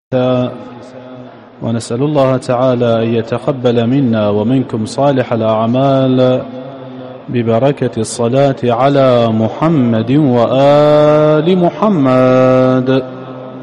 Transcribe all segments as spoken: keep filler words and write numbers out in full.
ونسأل الله تعالى أن يتقبل منا ومنكم صالح الأعمال ببركة الصلاة على محمد وآل محمد.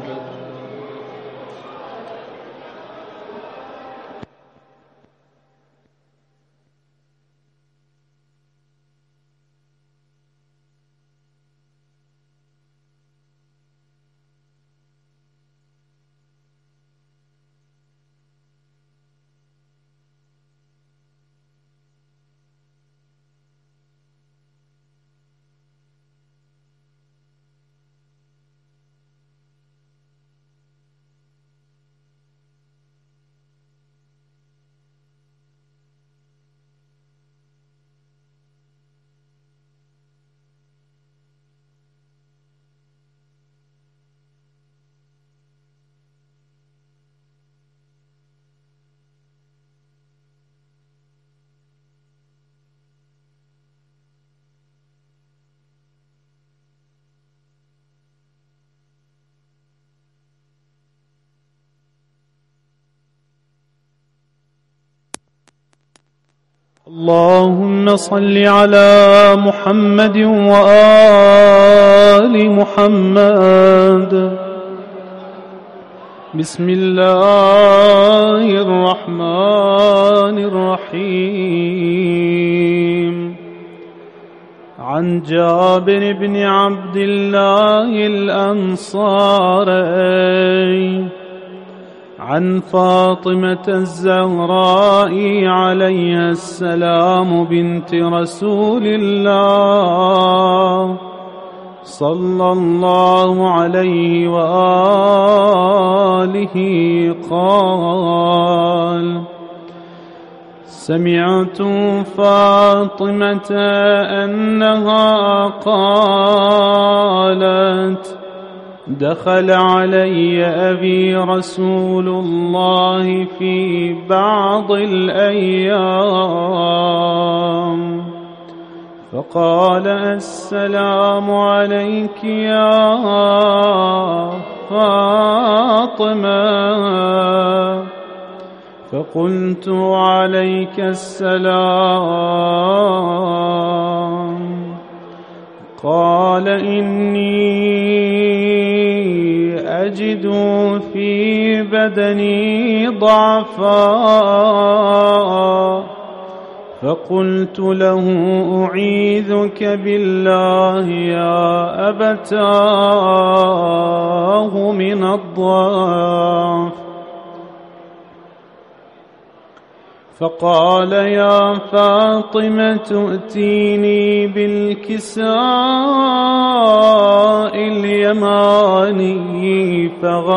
اللهم صل على محمد وآل محمد. بسم الله الرحمن الرحيم. عن جابر بن عبد الله الأنصاري عن فاطمة الزهراء عليها السلام بنت رسول الله صلى الله عليه وآله قال: سمعت فاطمة أنها قالت: دخل علي أبي رسول الله في بعض الأيام فقال: السلام عليك يا فاطمة. فقلت: عليك السلام. قال: إني أجد في بدني ضعفا. فقلت له: أعيذك بالله يا أبتاه من الضعف. فقال: يا فاطمة ائتيني بالكساء اليماني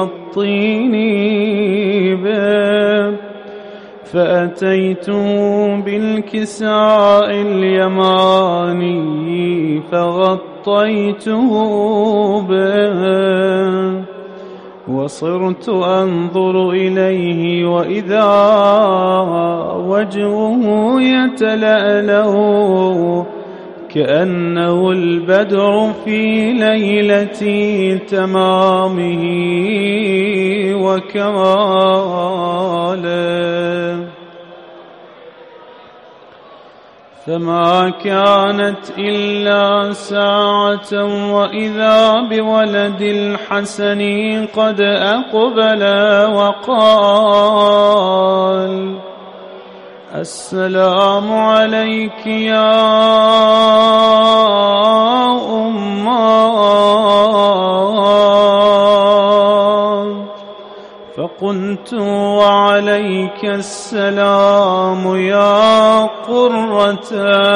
فغطيني به. فأتيته بالكساء اليماني فغطيته به، وصرت أنظر إليه وإذا وجهه يتلألأ كأنه البدر في ليلة تمامه وكماله. فما كانت إلا ساعة وإذا بولد الحسن قد أقبل وقال: السلام عليك يا أمّا. فقلت: وعليك السلام يا قرة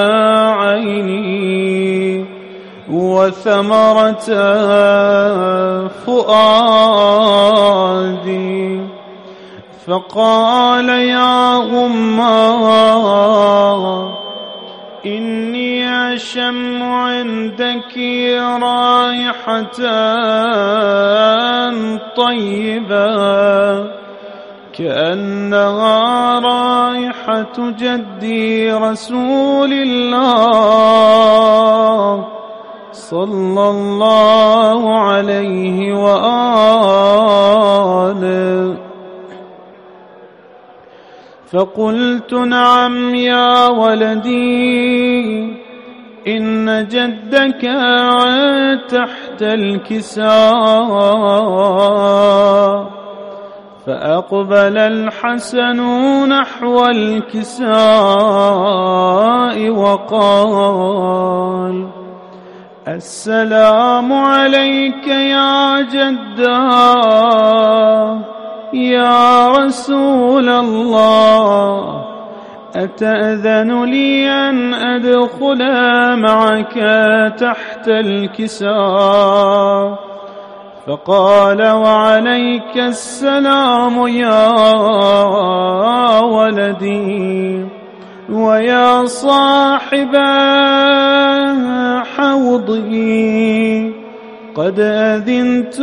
عيني وثمرة فؤادي. فقال: يا أمّا، إني أشم عندك رائحة طيبة كأنها رائحة جدي رسول الله صلى الله عليه وآله. فقلت نعم يا ولدي، إن جدك تحت الكساء. فأقبل الحسن نحو الكساء وقال: السلام عليك يا جداه يا رسول الله، أتأذن لي أن أدخل معك تحت الكساء؟ فقال: وعليك السلام يا ولدي، ويا صاحب حوضي قد أذنت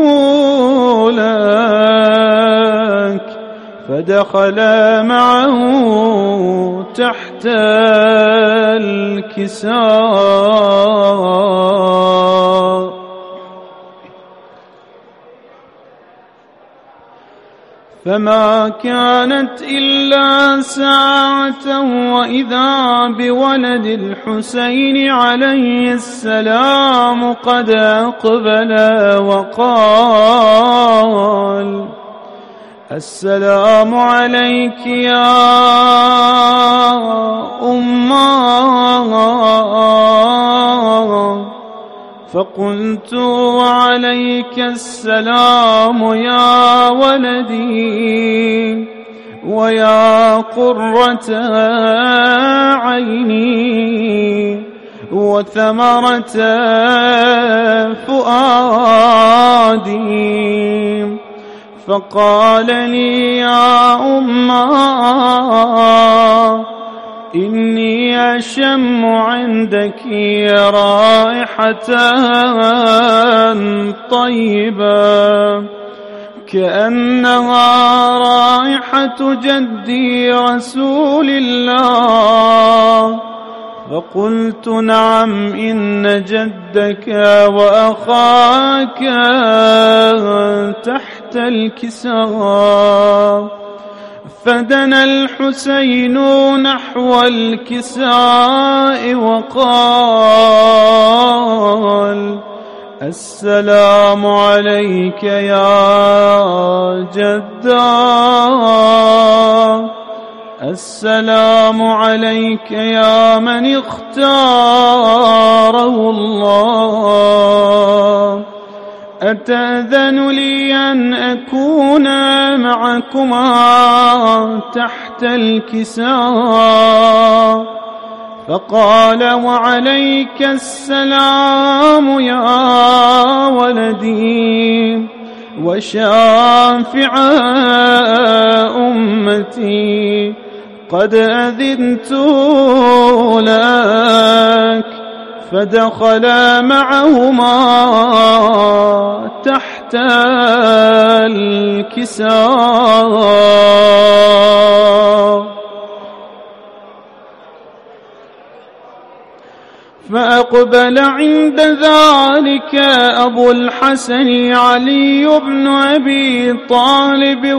لك. فدخل معه تحت الكساء. فما كانت إلا ساعة وإذا بولد الحسين عليه السلام قد أقبل وقال: السلام عليك يا أمّا. فقلت: وعليك السلام يا ولدي، ويا قرة عيني وثمرة فؤادي. فقال لي: يا أمّا، إني أشم عندك رائحة طيبة كأنها رائحة جدي رسول الله. فقلت: نعم، إن جدك وأخاك تحت الكساء. فدنا الحسين نحو الكساء وقال: السلام عليك يا جداه، السلام عليك يا من اختاره الله. أتأذن لي أن أكون معكما تحت الكساء؟ فقال: وعليك السلام يا ولدي، وشافع أمتي قد أذنت لك. فدخل معهما تحت الكساء. فأقبل عند ذلك أبو الحسن علي بن أبي طالب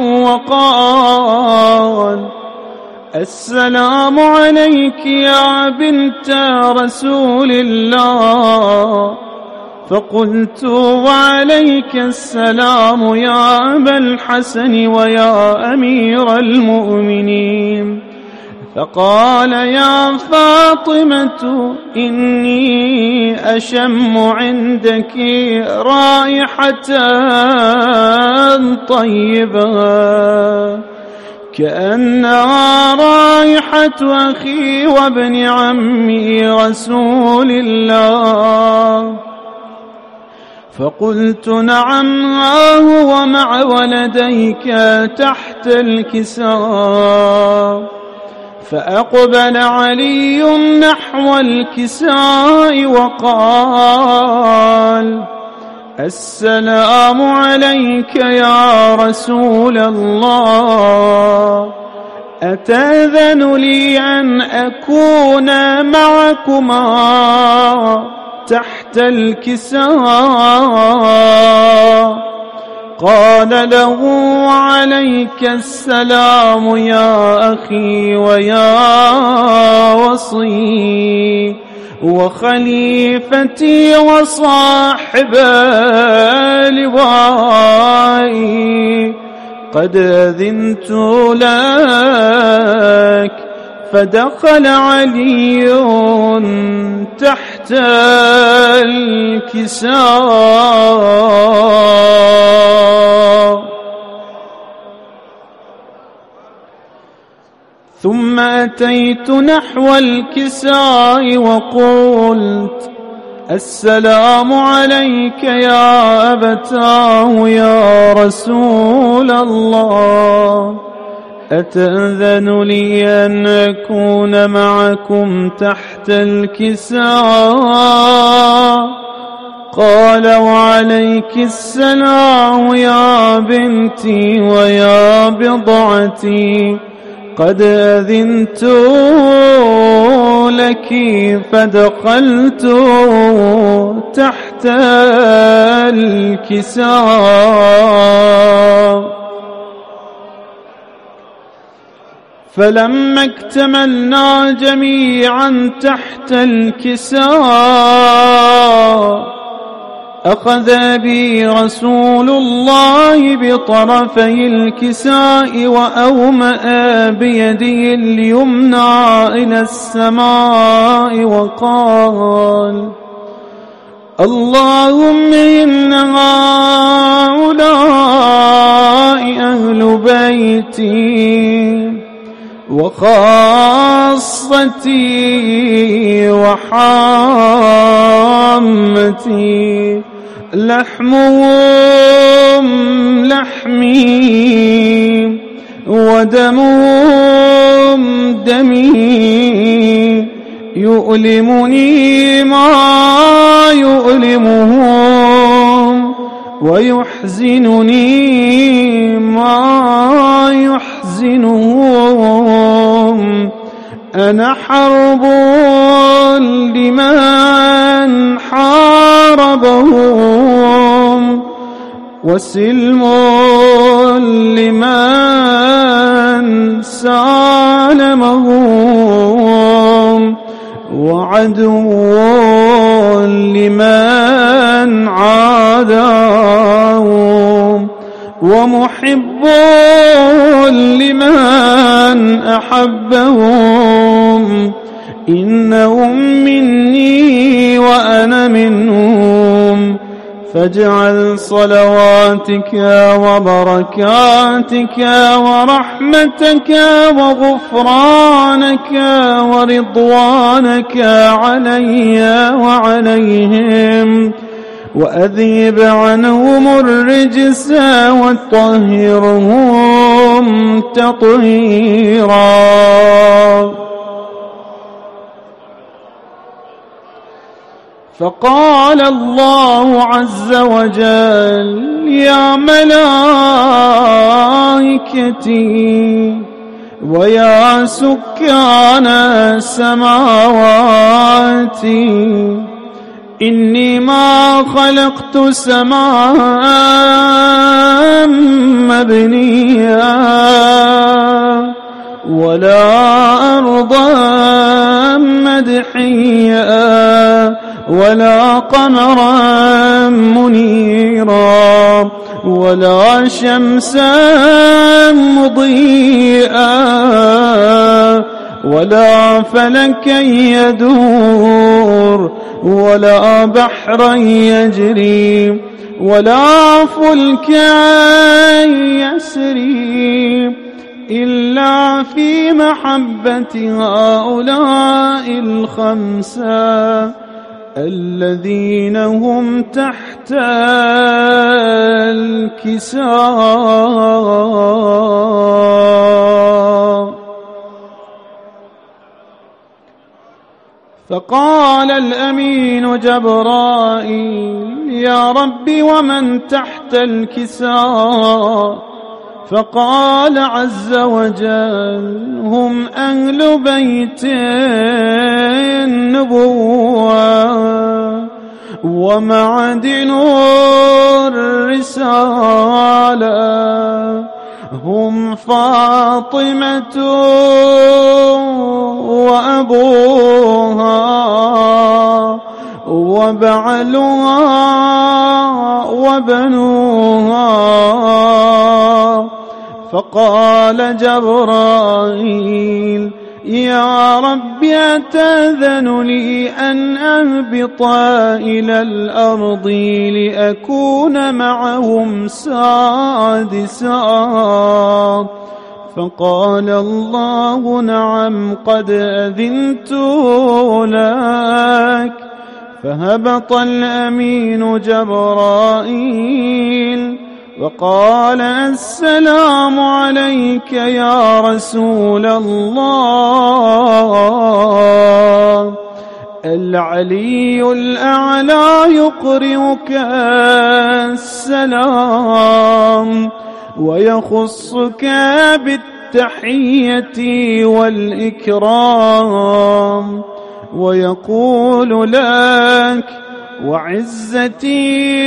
وقال: السلام عليك يا بنت رسول الله. فقلت: وعليك السلام يا أبا الحسن ويا أمير المؤمنين. فقال: يا فاطمة، إني أشم عندك رائحة طيبة كأنها رائحة أخي وابن عمي رسول الله. فقلت: نعم، ها هو مع ولديك تحت الكساء. فأقبل علي نحو الكساء وقال: السلام عليك يا رسول الله، أتأذن لي أن أكون معكما تحت الكساء. قال له عليك السلام يا أخي ويا وصي وخليفتي وصاحب لوائي، قد أذنت لك. فدخل علي تحت الكساء، ثم أتيت نحو الكساء وقلت السلام عليك يا أبتاه يا رسول الله، أتأذن لي أن أكون معكم تحت الكساء؟ قال وعليك السلام يا بنتي ويا بضعتي، قد أذنت لك. فدخلت تحت الكساء، فلما اكتملنا جميعا تحت الكساء أخذ بي رسول الله بطرفي الكساء وأومأ بيده اليمنى إلى السماء وقال اللهم إن هؤلاء أهل بيتي وخاصتي وحامتي، لحمهم لحمي ودمهم دمي، يؤلمني ما يؤلمهم ويحزنني ما يحزنهم. أنا حرب لمن حاربهم وسلم لمن سالمهم وعدو لمن عاداهم ومحب لمن أحبهم. إنهم مني وأنا منهم، فاجعل صلواتك وبركاتك ورحمتك وغفرانك ورضوانك علي وعليهم، وأذهب عنهم الرجس وطهرهم تطهيرا. فقال الله عز وجل يا ملائكتي ويا سكان سماواتي، إني ما خلقت سماء مبنيا ولا أرضا مدحيا ولا قمرا منيرا ولا شمسا مضيئا ولا فلكا يدور ولا بحرا يجري ولا فلكا يسري إلا في محبة هؤلاء الخمسة الذين هم تحت الكساء. فقال الأمين جبرائيل يا رب ومن تحت الكساء؟ فقال عز وجل هم أهل بيت النبوة ومعدن الرسالة هم فاطمة وأبوها وبعلها وبنوها. فقال جبرائيل: يا رب أتأذن لي أن أهبط إلى الأرض لأكون معهم سادسا؟ فقال الله: نعم، قد أذنت لك. فهبط الأمين جبرائيل وقال: السلام عليك يا رسول الله، العلي الأعلى يقرئك السلام ويخصك بالتحية والإكرام، ويقول لك: وعزتي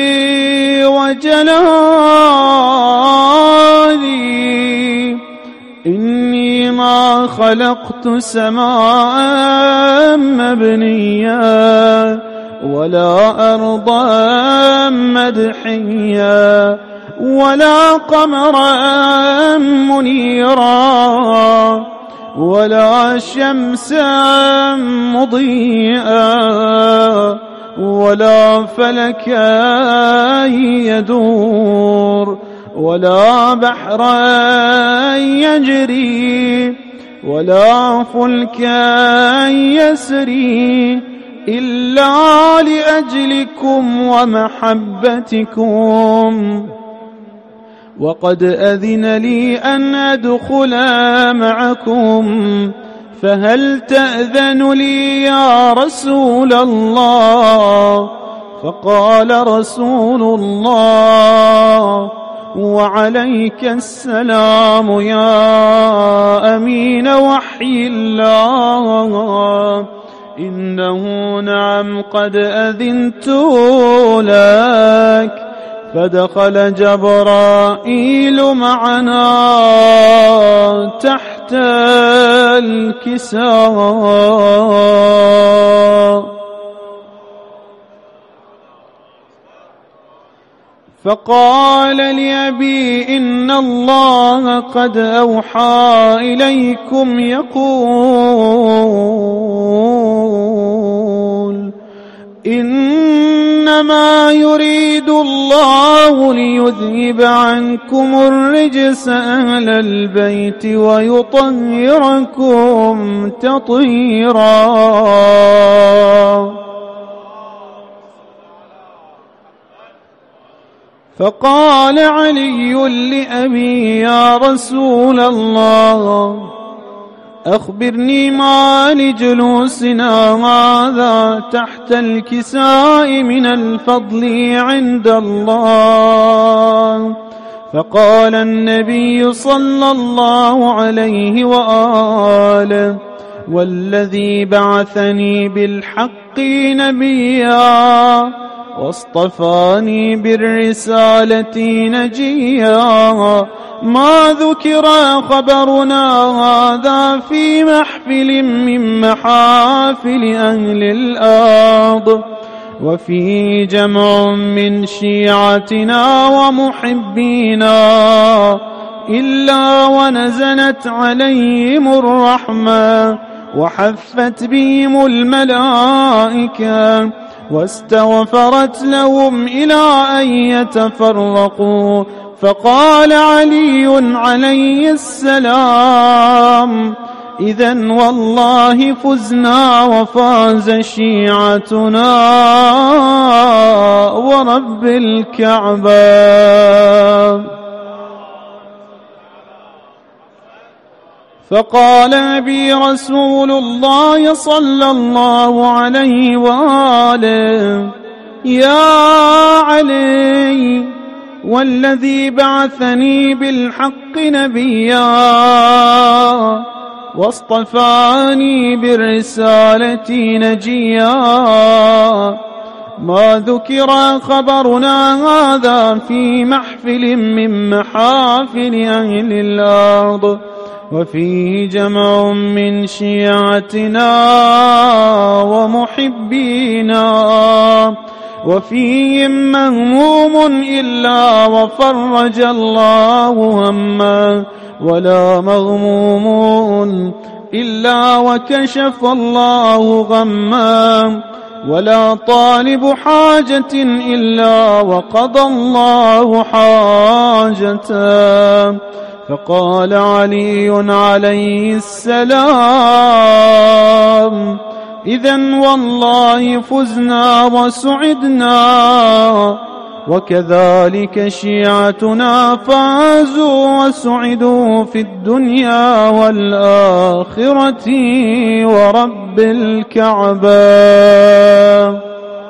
وجلالي إني ما خلقت سماء مبنيا ولا أرضا مدحيا ولا قمرا منيرا ولا شمسا مضيئا ولا فلكا يدور ولا بحرا يجري ولا فلكا يسري إلا لأجلكم ومحبتكم، وقد أذن لي أن أدخل معكم، فهل تأذن لي يا رسول الله؟ فقال رسول الله: وعليك السلام يا أمين وحي الله، إنه نعم قد أذنت لك. فدخل جبرائيل معنا تحت الكساء، فقال لأبي: إن الله قد أوحى إليكم يقول: إنما يريد الله ليذهب عنكم الرجس أهل البيت ويطهركم تطهيرا. فقال علي لأبي: يا رسول الله، أخبرني ما لجلوسنا هذا تحت الكساء من الفضل عند الله. فقال النبي صلى الله عليه وآله: والذي بعثني بالحق نبيا واصطفاني بالرسالة نجيا، ما ذكر خبرنا هذا في محفل من محافل أهل الأرض، وفيه جمع من شيعتنا ومحبينا، إلا ونزلت عليهم الرحمة وحفت بهم الملائكة واستغفرت لهم إلى أن يتفرقوا. فقال علي عليه السلام: إذن والله فزنا وفاز شيعتنا ورب الكعبة. فقال أبي رسول الله صلى الله عليه وآله: يا علي، والذي بعثني بالحق نبيا واصطفاني بالرسالة نجيا، ما ذكر خبرنا هذا في محفل من محافل أهل الأرض، وفيه جمع من شيعتنا ومحبينا، وفيهم مهموم إلا وفرج الله همه، ولا مغموم إلا وكشف الله غمه، ولا طالب حاجة إلا وقضى الله حاجته. فقال علي عليه السلام: إذن والله فزنا وسعدنا، وكذلك شيعتنا فازوا وسعدوا في الدنيا والآخرة ورب الكعبة.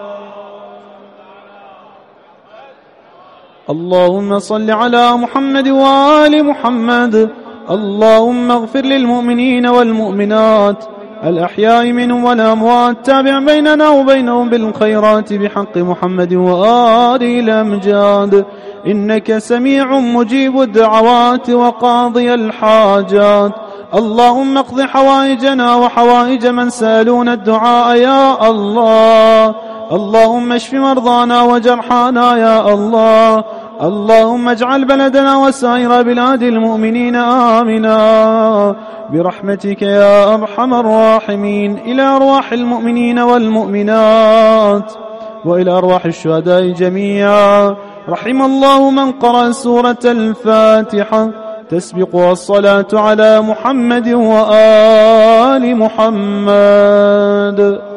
اللهم صل على محمد وآل محمد. اللهم اغفر للمؤمنين والمؤمنات الأحياء منهم والأموات، تابع بيننا وبينهم بالخيرات بحق محمد وآله الأمجاد، إنك سميع مجيب الدعوات وقاضي الحاجات. اللهم اقض حوائجنا وحوائج من سألون الدعاء يا الله. اللهم اشف مرضانا وجرحانا يا الله. اللهم اجعل بلدنا وسائر بلاد المؤمنين آمنا برحمتك يا أرحم الراحمين. إلى أرواح المؤمنين والمؤمنات وإلى أرواح الشهداء جميعا. رحم الله من قرأ سورة الفاتحة تسبق الصلاة على محمد وآل محمد.